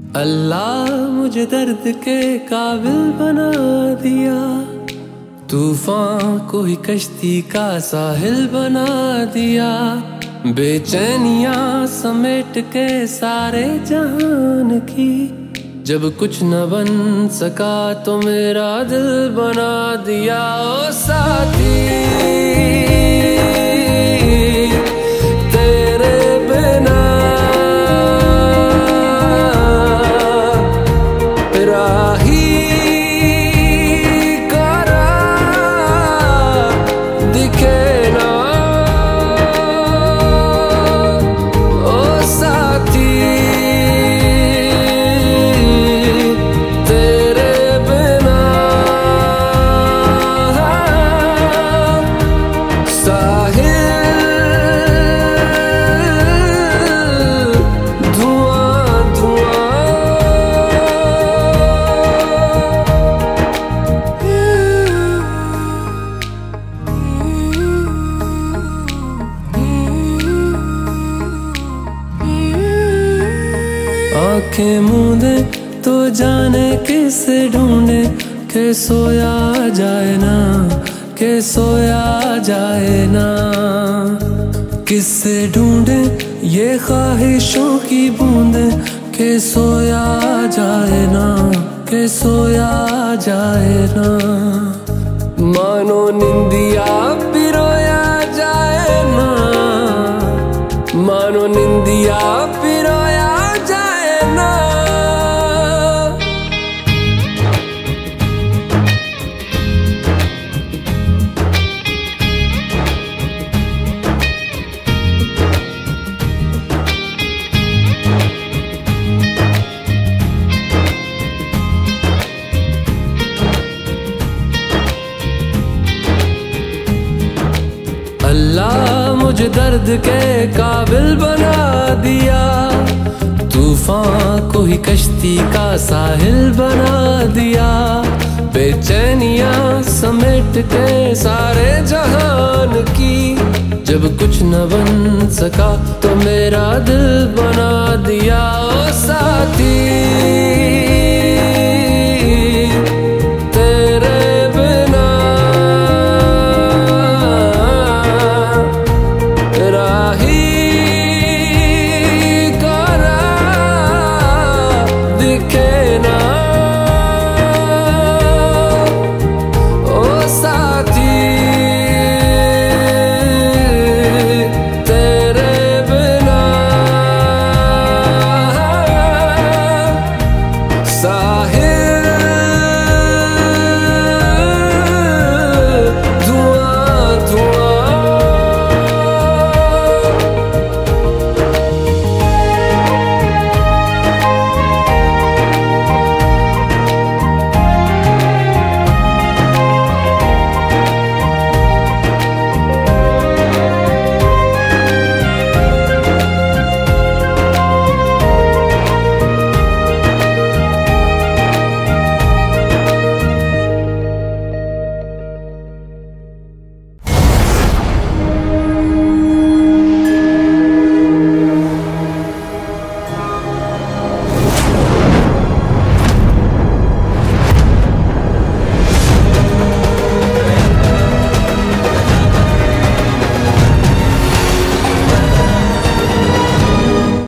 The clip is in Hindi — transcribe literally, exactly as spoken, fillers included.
अल्लाह मुझे दर्द के काबिल बना दिया, तूफान को ही कश्ती का साहिल बना दिया। बेचैनियां समेट के सारे जहान की, जब कुछ न बन सका तो मेरा दिल बना दिया। ओ साथी तेरे बिना राही करा दिखे ना। ओ साथी तेरे बिना साहिल धुआं धुआं। आंखें मूंदे तो जाने किसे ढूंढे, के सोया जाए ना, के सोया जाए ना। किससे ढूंढे ये ख्वाहिशों की बूंदे, के सोया जाए ना, के सोया जाए ना। मानो निंदिया पिरोया जाए ना, मानो निंदिया पिरोया जाए ना। अल्लाह मुझे दर्द के काबिल बना दिया, तूफान को ही कश्ती का साहिल बना दिया। बेचैनियां समेट के सारे जहान की, जब कुछ न बन सका तो मेरा दिल बना दिया। ओ साथी